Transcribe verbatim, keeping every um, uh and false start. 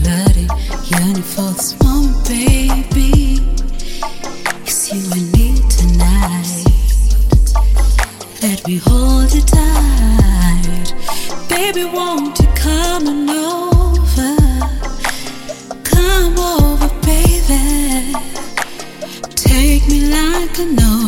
bloody, yearning for this moment, baby. It's you I need tonight. Let me hold you tight, baby. Won't you come on over? Come over, baby. Take me like I know.